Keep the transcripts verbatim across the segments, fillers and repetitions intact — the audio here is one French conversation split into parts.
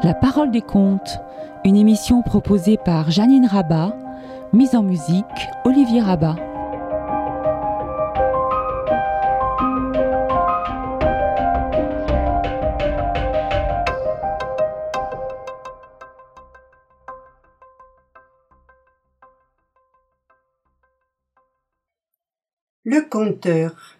La parole des contes, une émission proposée par Janine Rabat, mise en musique Olivier Rabat. Le conteur.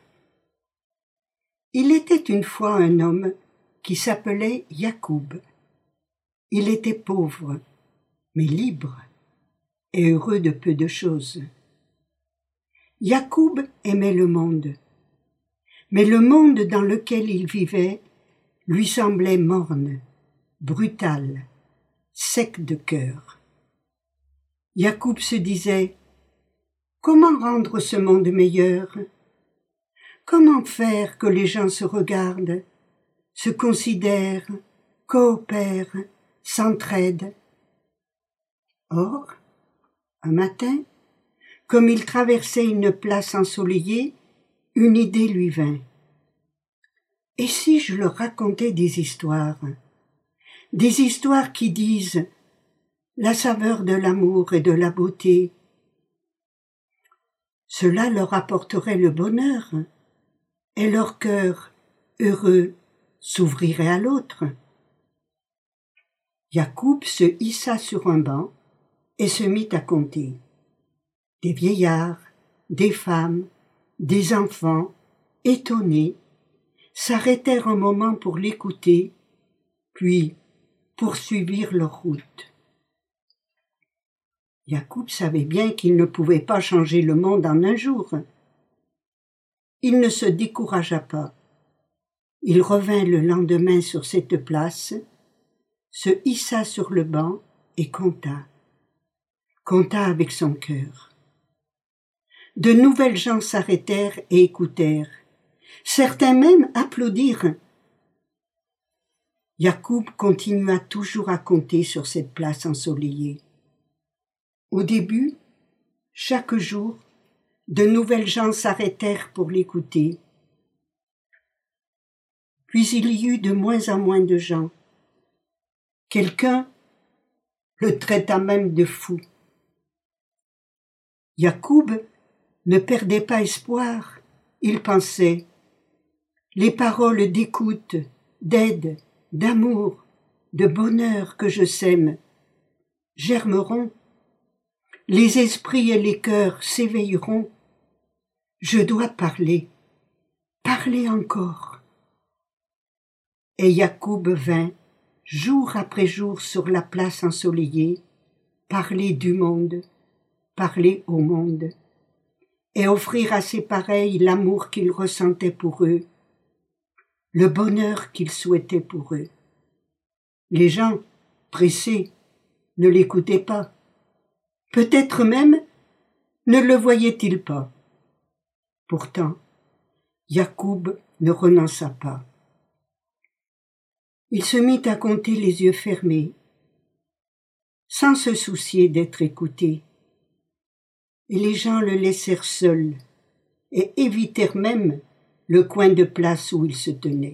Il était une fois un homme qui s'appelait Yacoub. Il était pauvre, mais libre et heureux de peu de choses. Yacoub aimait le monde, mais le monde dans lequel il vivait lui semblait morne, brutal, sec de cœur. Yacoub se disait: comment rendre ce monde meilleur? Comment faire que les gens se regardent, se considèrent, coopèrent, s'entraident? Or, un matin, comme il traversait une place ensoleillée, une idée lui vint. Et si je leur racontais des histoires, des histoires qui disent la saveur de l'amour et de la beauté? Cela leur apporterait le bonheur, et leur cœur, heureux, s'ouvrirait à l'autre. Yacoub se hissa sur un banc et se mit à compter. Des vieillards, des femmes, des enfants, étonnés, s'arrêtèrent un moment pour l'écouter, puis poursuivirent leur route. Yacoub savait bien qu'il ne pouvait pas changer le monde en un jour. Il ne se découragea pas. Il revint le lendemain sur cette place, se hissa sur le banc et compta. Compta avec son cœur. De nouvelles gens s'arrêtèrent et écoutèrent. Certains même applaudirent. Yacoub continua toujours à compter sur cette place ensoleillée. Au début, chaque jour, de nouvelles gens s'arrêtèrent pour l'écouter. Puis il y eut de moins en moins de gens. Quelqu'un le traita même de fou. Yacoub ne perdait pas espoir. Il pensait: les paroles d'écoute, d'aide, d'amour, de bonheur que je sème germeront. Les esprits et les cœurs s'éveilleront. Je dois parler, parler encore. Et Yacoub vint, jour après jour sur la place ensoleillée, parler du monde, parler au monde, et offrir à ses pareils l'amour qu'il ressentait pour eux, le bonheur qu'il souhaitait pour eux. Les gens, pressés, ne l'écoutaient pas. Peut-être même ne le voyaient-ils pas. Pourtant, Yacoub ne renonça pas. Il se mit à compter les yeux fermés, sans se soucier d'être écouté. Et les gens le laissèrent seul et évitèrent même le coin de place où il se tenait.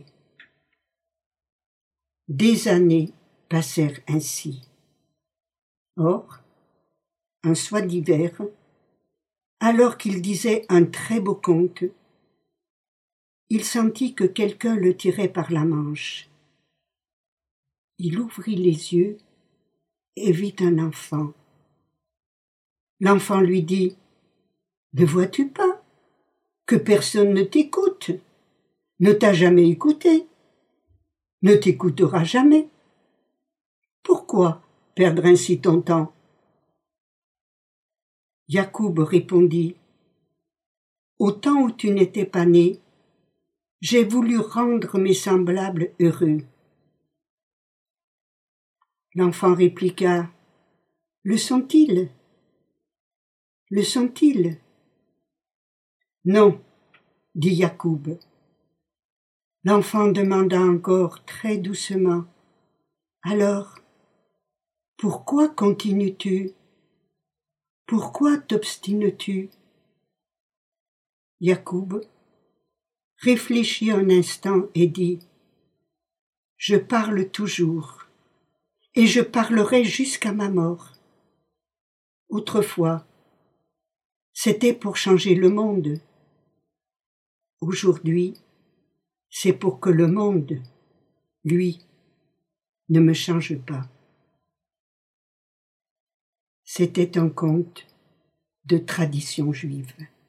Des années passèrent ainsi. Or, un soir d'hiver, alors qu'il disait un très beau conte, il sentit que quelqu'un le tirait par la manche. Il ouvrit les yeux et vit un enfant. L'enfant lui dit: ne vois-tu pas que personne ne t'écoute, ne t'a jamais écouté, ne t'écoutera jamais? Pourquoi perdre ainsi ton temps? Yacoub répondit: au temps où tu n'étais pas né, j'ai voulu rendre mes semblables heureux. L'enfant répliqua: le sont-ils? Le sont-ils? Non, dit Yacoub. L'enfant demanda encore très doucement: alors, pourquoi continues-tu? Pourquoi t'obstines-tu? Yacoub réfléchit un instant et dit: je parle toujours, et je parlerai jusqu'à ma mort. Autrefois, c'était pour changer le monde. Aujourd'hui, c'est pour que le monde, lui, ne me change pas. C'était un conte de tradition juive.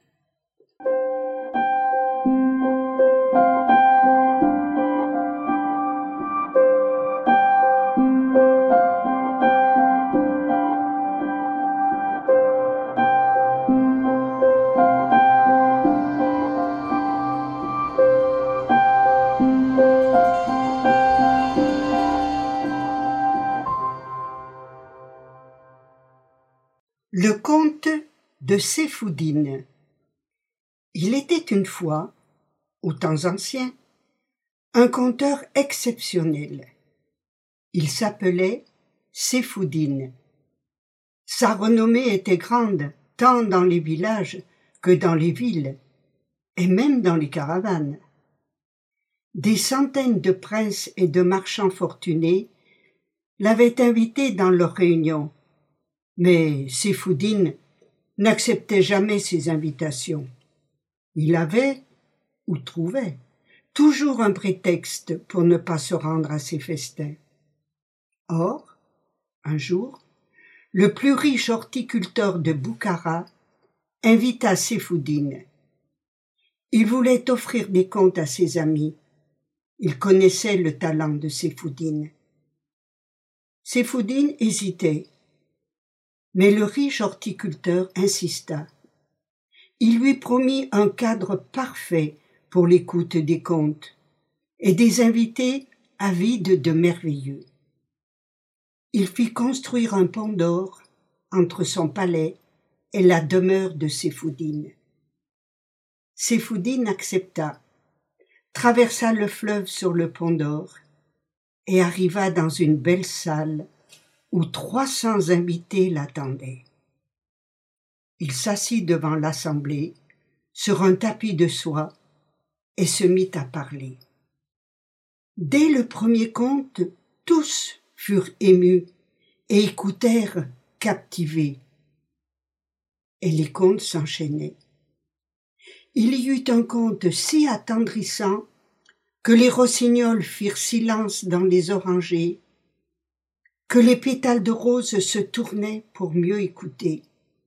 Le conte de Seyfoudine. Il était une fois, aux temps anciens, un conteur exceptionnel. Il s'appelait Seyfoudine. Sa renommée était grande, tant dans les villages que dans les villes, et même dans les caravanes. Des centaines de princes et de marchands fortunés l'avaient invité dans leurs réunions. Mais Seyfoudine n'acceptait jamais ces invitations. Il avait, ou trouvait, toujours un prétexte pour ne pas se rendre à ces festins. Or, un jour, le plus riche horticulteur de Boukhara invita Seyfoudine. Il voulait offrir des contes à ses amis. Il connaissait le talent de Seyfoudine. Seyfoudine hésitait. Mais le riche horticulteur insista. Il lui promit un cadre parfait pour l'écoute des contes et des invités avides de merveilleux. Il fit construire un pont d'or entre son palais et la demeure de Seyfoudine. Seyfoudine accepta, traversa le fleuve sur le pont d'or et arriva dans une belle salle où trois cents invités l'attendaient. Il s'assit devant l'assemblée, sur un tapis de soie, et se mit à parler. Dès le premier conte, tous furent émus et écoutèrent captivés. Et les contes s'enchaînaient. Il y eut un conte si attendrissant que les rossignols firent silence dans les orangers, que les pétales de rose se tournaient pour mieux écouter.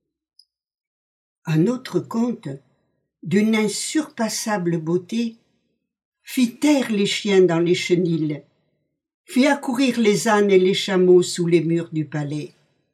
Un autre conte, d'une insurpassable beauté, fit taire les chiens dans les chenils, fit accourir les ânes et les chameaux sous les murs du palais.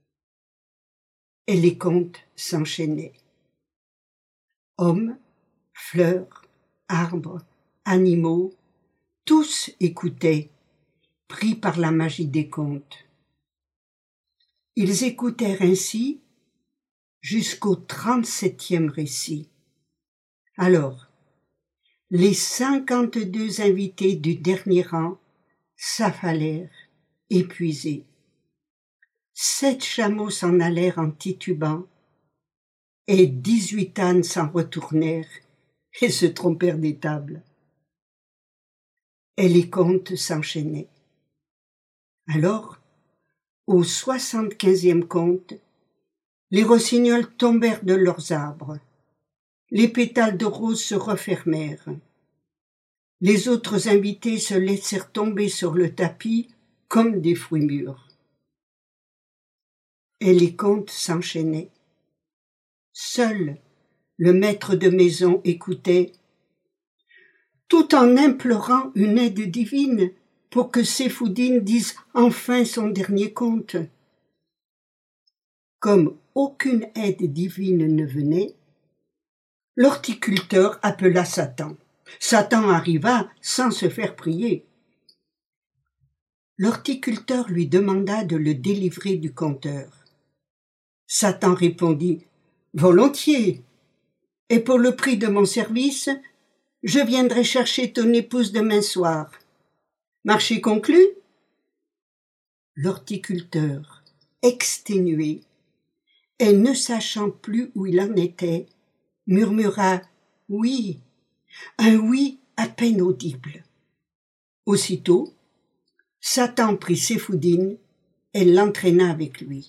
Et les contes s'enchaînaient. Hommes, fleurs, arbres, animaux, tous écoutaient, pris par la magie des contes. Ils écoutèrent ainsi jusqu'au trente-septième récit. Alors, les cinquante-deux invités du dernier rang s'affalèrent, épuisés. Sept chameaux s'en allèrent en titubant, et dix-huit ânes s'en retournèrent et se trompèrent des tables. Et les contes s'enchaînaient. Alors, au soixante-quinzième conte, les rossignols tombèrent de leurs arbres. Les pétales de rose se refermèrent. Les autres invités se laissèrent tomber sur le tapis comme des fruits mûrs. Et les contes s'enchaînaient. Seul le maître de maison écoutait, tout en implorant une aide divine pour que Seyfoudine dise enfin son dernier conte. Comme aucune aide divine ne venait, l'horticulteur appela Satan. Satan arriva sans se faire prier. L'horticulteur lui demanda de le délivrer du conteur. Satan répondit « Volontiers, et pour le prix de mon service, je viendrai chercher ton épouse demain soir. Marché conclu ?» L'horticulteur, exténué, et ne sachant plus où il en était, murmura « Oui », un oui à peine audible. Aussitôt, Satan prit Seyfoudine elle l'entraîna avec lui.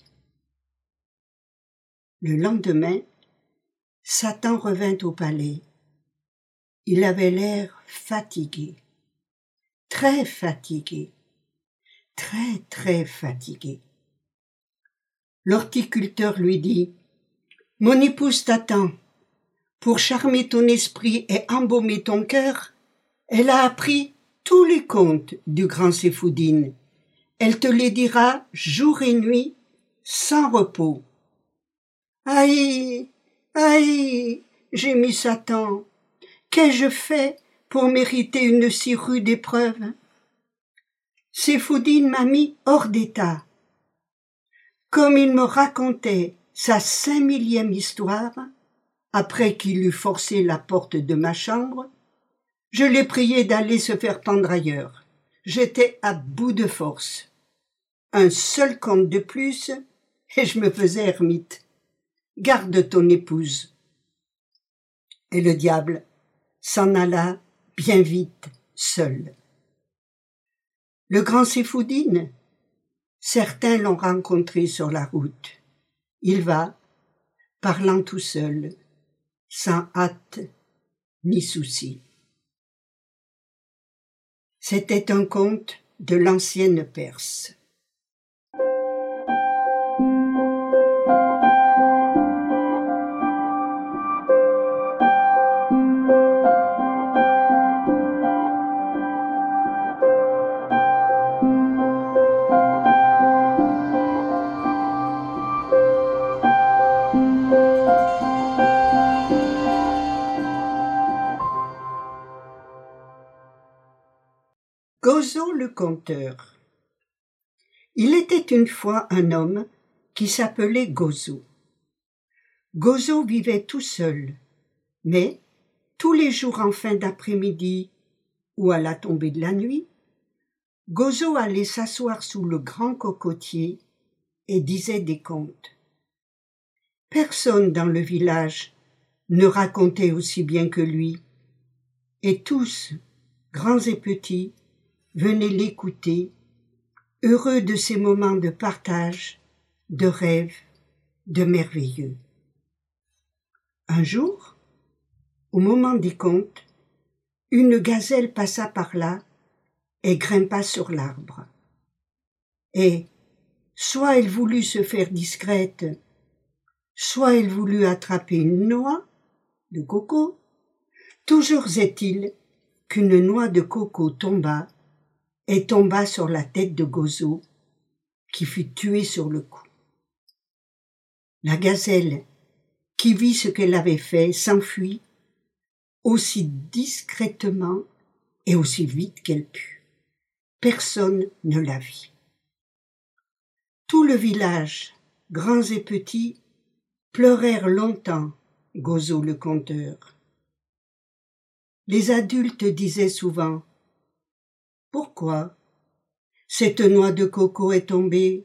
Le lendemain, Satan revint au palais. Il avait l'air fatigué, très fatigué, très très fatigué. L'horticulteur lui dit « Mon épouse t'attend. Pour charmer ton esprit et embaumer ton cœur, elle a appris tous les contes du grand Seyfoudine. Elle te les dira jour et nuit, sans repos. » « Aïe, aïe, gémit Satan, qu'ai-je fait pour mériter une si rude épreuve? Seyfoudine m'a mis hors d'état. Comme il me racontait sa cinq millième histoire, après qu'il eut forcé la porte de ma chambre, je l'ai prié d'aller se faire pendre ailleurs. J'étais à bout de force. Un seul conte de plus, et je me faisais ermite. Garde ton épouse. Et le diable s'en alla bien vite seul. Le grand Seyfoudine, certains l'ont rencontré sur la route. Il va, parlant tout seul, sans hâte ni souci. C'était un conte de l'ancienne Perse. Gozo le conteur. Il était une fois un homme qui s'appelait Gozo. Gozo vivait tout seul, mais tous les jours en fin d'après-midi ou à la tombée de la nuit, Gozo allait s'asseoir sous le grand cocotier et disait des contes. Personne dans le village ne racontait aussi bien que lui, et tous, grands et petits, venaient l'écouter, heureux de ces moments de partage, de rêve, de merveilleux. Un jour, au moment des contes, une gazelle passa par là et grimpa sur l'arbre. Et, soit elle voulut se faire discrète, soit elle voulut attraper une noix de coco, toujours est-il qu'une noix de coco tomba et tomba sur la tête de Gozo, qui fut tué sur le coup. La gazelle, qui vit ce qu'elle avait fait, s'enfuit aussi discrètement et aussi vite qu'elle put. Personne ne la vit. Tout le village, grands et petits, pleurèrent longtemps Gozo le conteur. Les adultes disaient souvent « Pourquoi cette noix de coco est tombée?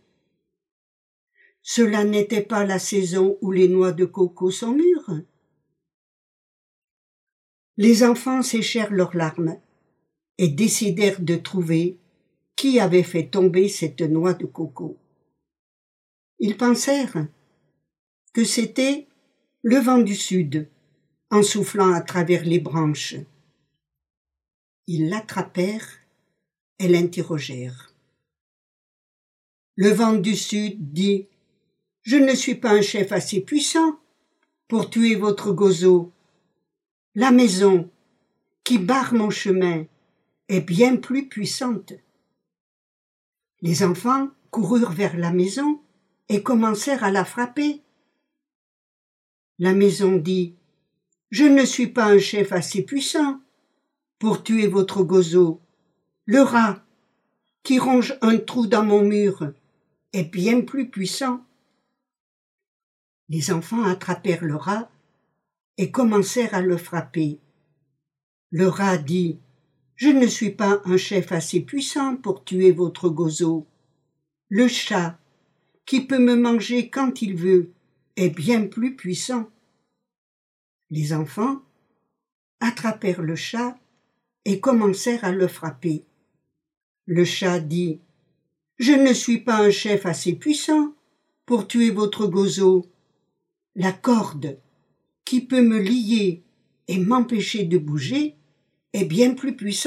Cela n'était pas la saison où les noix de coco sont mûres. » Les enfants séchèrent leurs larmes et décidèrent de trouver qui avait fait tomber cette noix de coco. Ils pensèrent que c'était le vent du sud en soufflant à travers les branches. Ils l'attrapèrent et l'interrogèrent. Le vent du sud dit « Je ne suis pas un chef assez puissant pour tuer votre Gozo. La maison qui barre mon chemin est bien plus puissante. » Les enfants coururent vers la maison et commencèrent à la frapper. La maison dit « Je ne suis pas un chef assez puissant pour tuer votre Gozo. Le rat qui ronge un trou dans mon mur est bien plus puissant. » Les enfants attrapèrent le rat et commencèrent à le frapper. Le rat dit « Je ne suis pas un chef assez puissant pour tuer votre Gozo. Le chat qui peut me manger quand il veut est bien plus puissant. » Les enfants attrapèrent le chat et commencèrent à le frapper. Le chat dit Je ne suis pas un chef assez puissant pour tuer votre gozo. La corde qui peut me lier et m'empêcher de bouger est bien plus puissante. »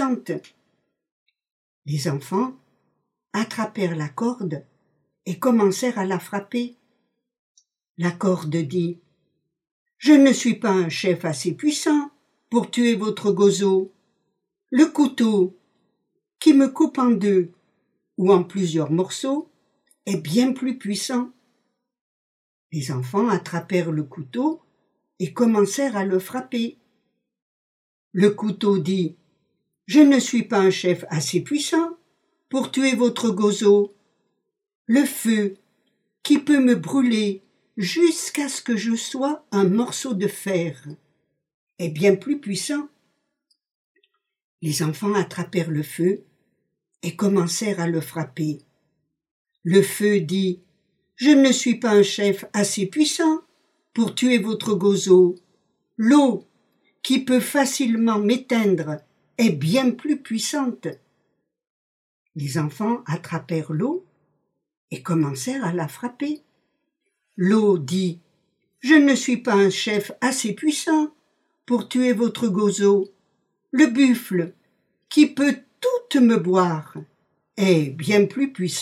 Les enfants attrapèrent la corde et commencèrent à la frapper. La corde dit « Je ne suis pas un chef assez puissant pour tuer votre gozo. Le couteau qui me coupe en deux ou en plusieurs morceaux est bien plus puissant. » Les enfants attrapèrent le couteau et commencèrent à le frapper. Le couteau dit « Je ne suis pas un chef assez puissant pour tuer votre gozo. Le feu qui peut me brûler jusqu'à ce que je sois un morceau de fer est bien plus puissant. » Les enfants attrapèrent le feu et commencèrent à le frapper. Le feu dit « Je ne suis pas un chef assez puissant pour tuer votre gozo. L'eau qui peut facilement m'éteindre est bien plus puissante. » Les enfants attrapèrent l'eau et commencèrent à la frapper. L'eau dit « Je ne suis pas un chef assez puissant pour tuer votre gozo. Le buffle, qui peut tout me boire, est bien plus puissant. »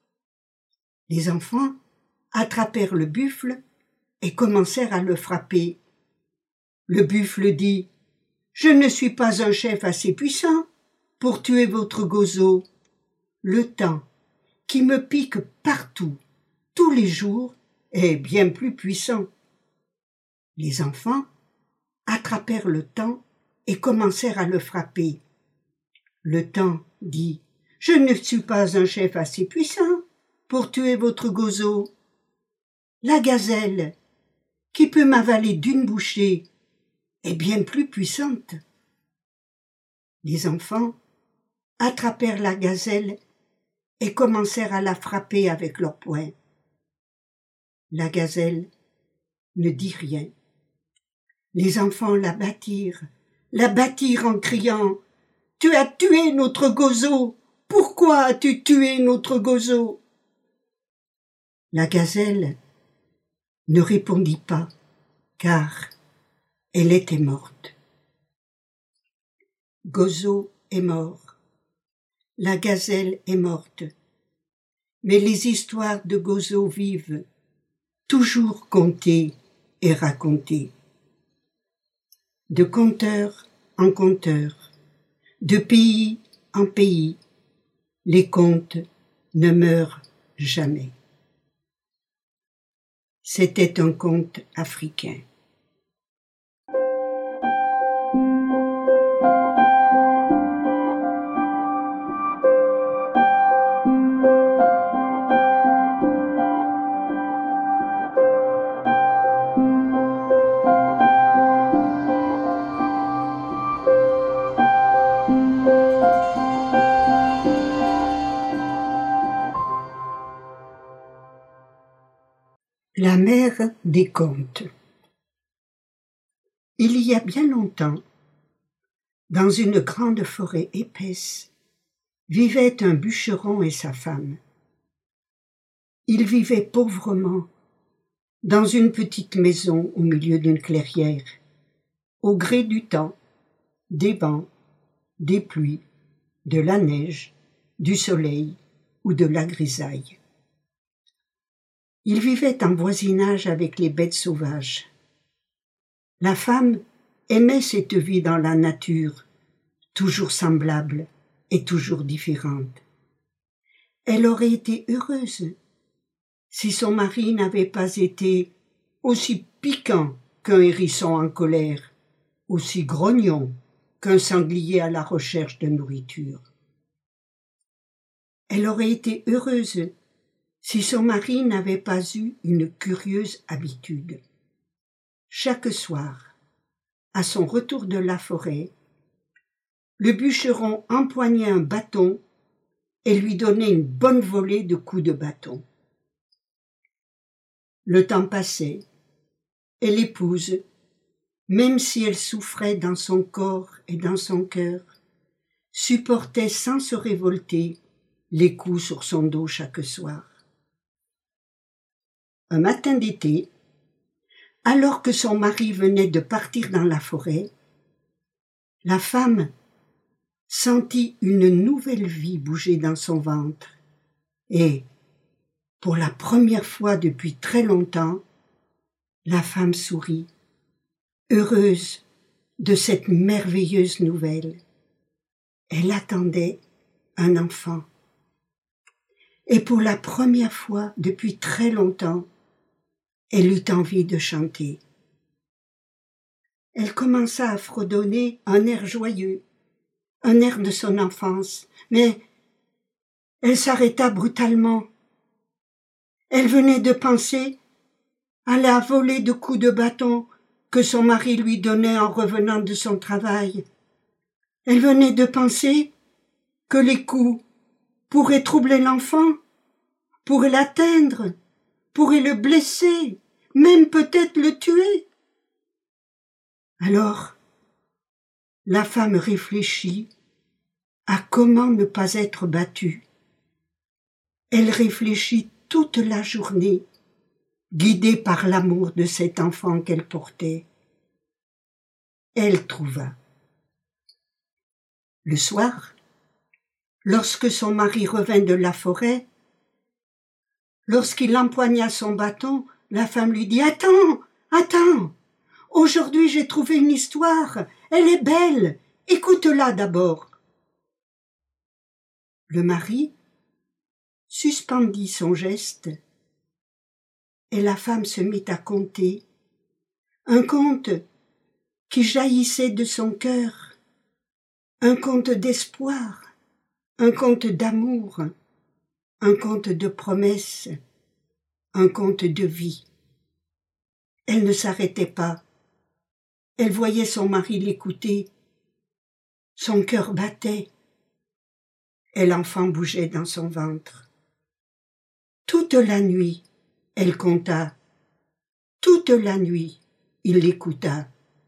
Les enfants attrapèrent le buffle et commencèrent à le frapper. Le buffle dit « Je ne suis pas un chef assez puissant pour tuer votre gozo. Le temps, qui me pique partout, tous les jours, est bien plus puissant. » Les enfants attrapèrent le temps et commencèrent à le frapper. Le temps dit « Je ne suis pas un chef assez puissant pour tuer votre gozo. La gazelle, qui peut m'avaler d'une bouchée, est bien plus puissante. » Les enfants attrapèrent la gazelle et commencèrent à la frapper avec leurs poings. La gazelle ne dit rien. Les enfants la battirent, la battirent en criant « Tu as tué notre gozo! Pourquoi as-tu tué notre gozo ?» La gazelle ne répondit pas, car elle était morte. Gozo est mort. La gazelle est morte. Mais les histoires de gozo vivent, toujours contées et racontées. De conteur en conteur, de pays en pays, les contes ne meurent jamais. C'était un conte africain. La mère des contes. Il y a bien longtemps, dans une grande forêt épaisse, vivait un bûcheron et sa femme. Ils vivaient pauvrement, dans une petite maison au milieu d'une clairière, au gré du temps, des vents, des pluies, de la neige, du soleil ou de la grisaille. Ils vivaient en voisinage avec les bêtes sauvages. La femme aimait cette vie dans la nature, toujours semblable et toujours différente. Elle aurait été heureuse si son mari n'avait pas été aussi piquant qu'un hérisson en colère, aussi grognon qu'un sanglier à la recherche de nourriture. Elle aurait été heureuse si son mari n'avait pas eu une curieuse habitude. Chaque soir, à son retour de la forêt, le bûcheron empoignait un bâton et lui donnait une bonne volée de coups de bâton. Le temps passait, et l'épouse, même si elle souffrait dans son corps et dans son cœur, supportait sans se révolter les coups sur son dos chaque soir. Un matin d'été, alors que son mari venait de partir dans la forêt, la femme sentit une nouvelle vie bouger dans son ventre et, pour la première fois depuis très longtemps, la femme sourit, heureuse de cette merveilleuse nouvelle. Elle attendait un enfant. Et pour la première fois depuis très longtemps, elle eut envie de chanter. Elle commença à fredonner un air joyeux, un air de son enfance, mais elle s'arrêta brutalement. Elle venait de penser à la volée de coups de bâton que son mari lui donnait en revenant de son travail. Elle venait de penser que les coups pourraient troubler l'enfant, pourraient l'atteindre, pourraient le blesser, même peut-être le tuer. Alors, la femme réfléchit à comment ne pas être battue. Elle réfléchit toute la journée, guidée par l'amour de cet enfant qu'elle portait. Elle trouva. Le soir, lorsque son mari revint de la forêt, lorsqu'il empoigna son bâton, la femme lui dit « Attends, attends, aujourd'hui j'ai trouvé une histoire, elle est belle, écoute-la d'abord. » Le mari suspendit son geste et la femme se mit à conter un conte qui jaillissait de son cœur, un conte d'espoir, un conte d'amour, un conte de promesses, un conte de vie. Elle ne s'arrêtait pas. Elle voyait son mari l'écouter. Son cœur battait et l'enfant bougeait dans son ventre. Toute la nuit, elle conta. Toute la nuit, il l'écouta.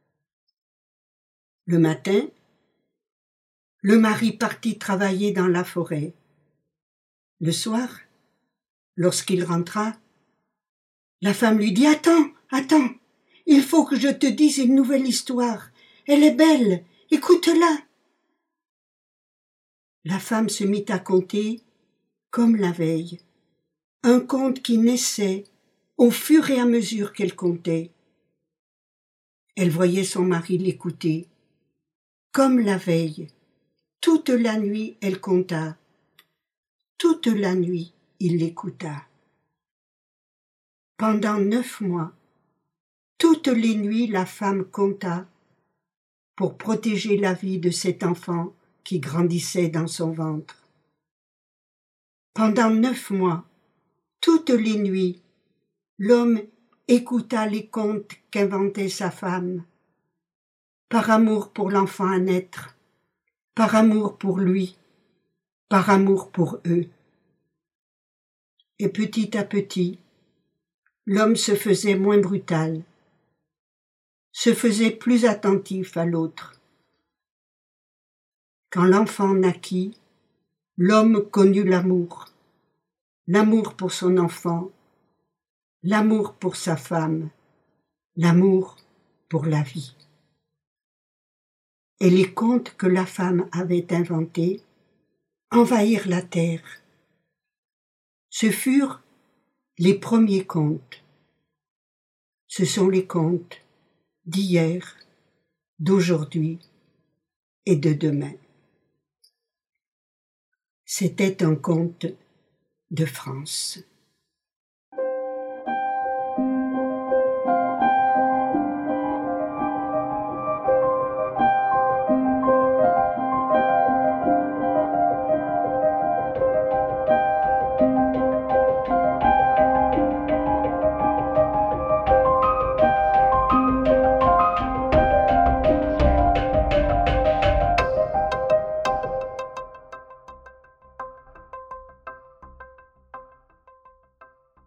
Le matin, le mari partit travailler dans la forêt. Le soir, lorsqu'il rentra, la femme lui dit « Attends, attends, il faut que je te dise une nouvelle histoire. Elle est belle, écoute-la. » La femme se mit à conter, comme la veille, un conte qui naissait au fur et à mesure qu'elle contait. Elle voyait son mari l'écouter, comme la veille. Toute la nuit, elle conta. Toute la nuit, il l'écouta. Pendant neuf mois, toutes les nuits, la femme conta pour protéger la vie de cet enfant qui grandissait dans son ventre. Pendant neuf mois, toutes les nuits, l'homme écouta les contes qu'inventait sa femme, par amour pour l'enfant à naître, par amour pour lui, par amour pour eux. Et petit à petit, l'homme se faisait moins brutal, se faisait plus attentif à l'autre. Quand l'enfant naquit, l'homme connut l'amour, l'amour pour son enfant, l'amour pour sa femme, l'amour pour la vie. Et les contes que la femme avait inventés envahirent la terre. Ce furent les premiers contes. Ce sont les contes d'hier, d'aujourd'hui et de demain. C'était un conte de France.